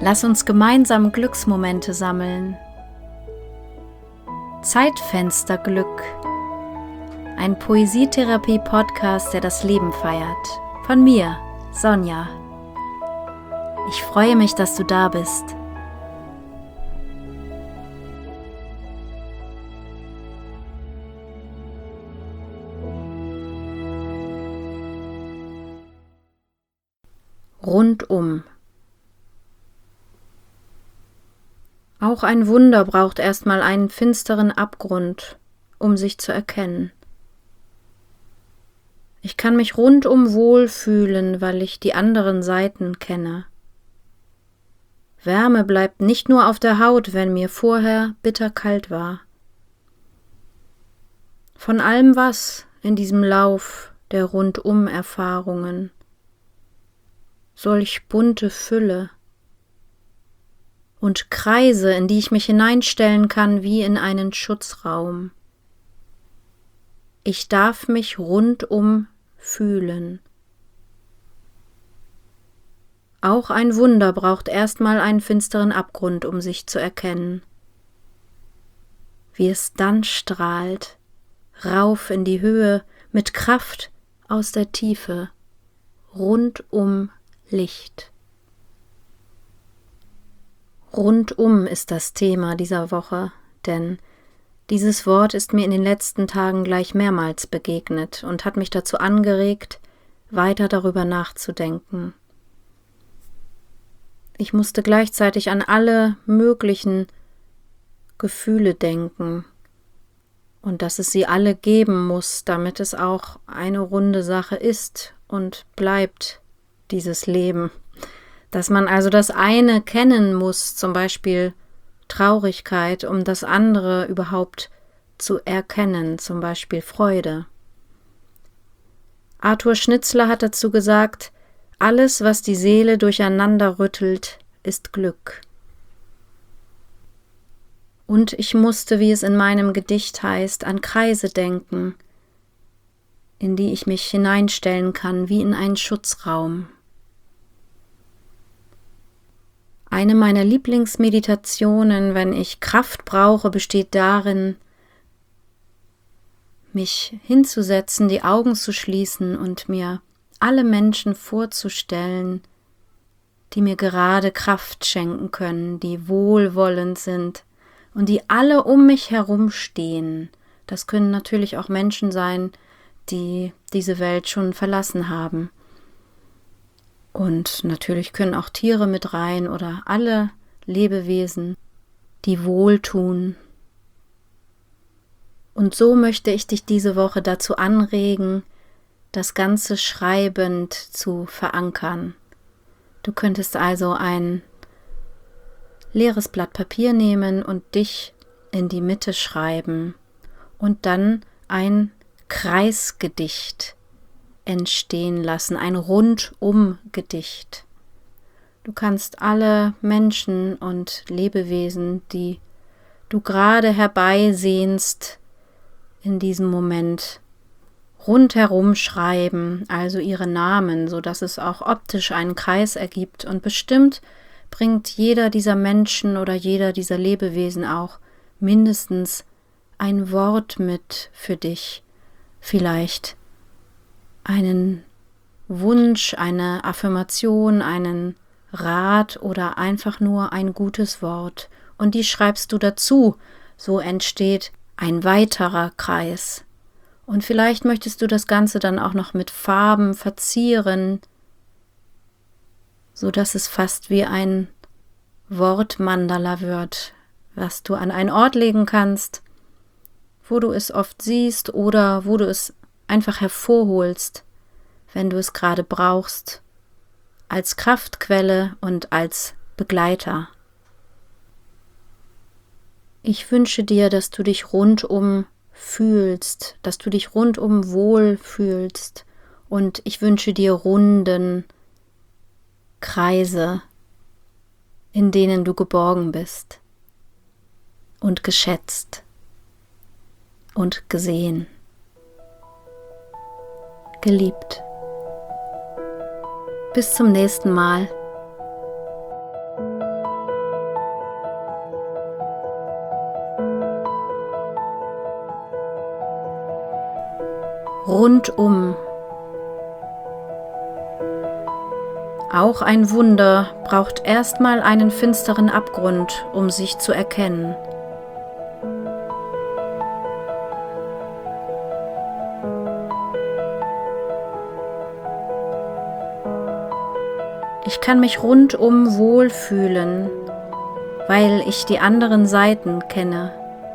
Lass uns gemeinsam Glücksmomente sammeln. Zeitfensterglück. Ein Poesietherapie-Podcast, der das Leben feiert. Von mir, Sonja. Ich freue mich, dass du da bist. Rundum. Auch ein Wunder braucht erstmal einen finsteren Abgrund, um sich zu erkennen. Ich kann mich rundum wohlfühlen, weil ich die anderen Seiten kenne. Wärme bleibt nicht nur auf der Haut, wenn mir vorher bitterkalt war. Von allem was in diesem Lauf der Rundum-Erfahrungen. Solch bunte Fülle und Kreise, in die ich mich hineinstellen kann wie in einen Schutzraum. Ich darf mich rundum fühlen. Auch ein Wunder braucht erstmal einen finsteren Abgrund, um sich zu erkennen. Wie es dann strahlt, rauf in die Höhe, mit Kraft aus der Tiefe, rundum Licht. Rundum ist das Thema dieser Woche, denn dieses Wort ist mir in den letzten Tagen gleich mehrmals begegnet und hat mich dazu angeregt, weiter darüber nachzudenken. Ich musste gleichzeitig an alle möglichen Gefühle denken und dass es sie alle geben muss, damit es auch eine runde Sache ist und bleibt, dieses Leben. Dass man also das eine kennen muss, zum Beispiel Traurigkeit, um das andere überhaupt zu erkennen, zum Beispiel Freude. Arthur Schnitzler hat dazu gesagt, alles, was die Seele durcheinander rüttelt, ist Glück. Und ich musste, wie es in meinem Gedicht heißt, an Kreise denken, in die ich mich hineinstellen kann, wie in einen Schutzraum. Eine meiner Lieblingsmeditationen, wenn ich Kraft brauche, besteht darin, mich hinzusetzen, die Augen zu schließen und mir alle Menschen vorzustellen, die mir gerade Kraft schenken können, die wohlwollend sind und die alle um mich herum stehen. Das können natürlich auch Menschen sein, die diese Welt schon verlassen haben. Und natürlich können auch Tiere mit rein oder alle Lebewesen, die wohltun. Und so möchte ich dich diese Woche dazu anregen, das Ganze schreibend zu verankern. Du könntest also ein leeres Blatt Papier nehmen und dich in die Mitte schreiben und dann ein Kreisgedicht entstehen lassen, ein Rundum-Gedicht. Du kannst alle Menschen und Lebewesen, die du gerade herbeisehnst, in diesem Moment rundherum schreiben, also ihre Namen, so dass es auch optisch einen Kreis ergibt. Und bestimmt bringt jeder dieser Menschen oder jeder dieser Lebewesen auch mindestens ein Wort mit für dich. Vielleicht einen Wunsch, eine Affirmation, einen Rat oder einfach nur ein gutes Wort. Und die schreibst du dazu. So entsteht ein weiterer Kreis. Und vielleicht möchtest du das Ganze dann auch noch mit Farben verzieren, so dass es fast wie ein Wortmandala wird, was du an einen Ort legen kannst, wo du es oft siehst oder wo du es einfach hervorholst, wenn du es gerade brauchst, als Kraftquelle und als Begleiter. Ich wünsche dir, dass du dich rundum fühlst, dass du dich rundum wohl fühlst und ich wünsche dir runden Kreise, in denen du geborgen bist und geschätzt und gesehen. Geliebt. Bis zum nächsten Mal. rundum. Auch ein Wunder braucht erstmal einen finsteren Abgrund, um sich zu erkennen. Ich kann mich rundum wohlfühlen, weil ich die anderen Seiten kenne.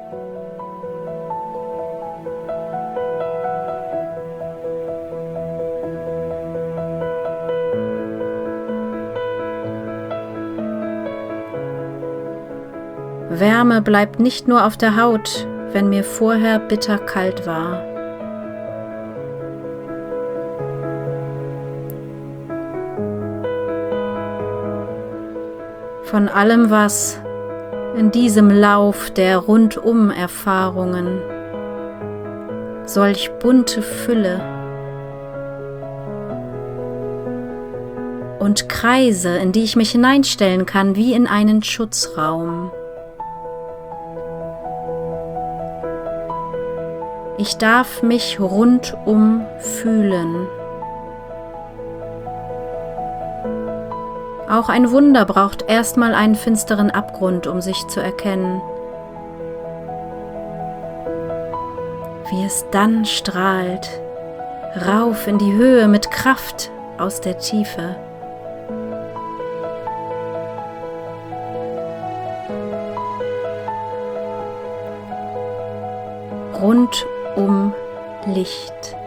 Wärme bleibt nicht nur auf der Haut, wenn mir vorher bitter kalt war. Von allem, was in diesem Lauf der Rundum-Erfahrungen, solch bunte Fülle und Kreise, in die ich mich hineinstellen kann, wie in einen Schutzraum. Ich darf mich rundum fühlen. Auch ein Wunder braucht erstmal einen finsteren Abgrund, um sich zu erkennen. Wie es dann strahlt, rauf in die Höhe mit Kraft aus der Tiefe. Rundum Licht.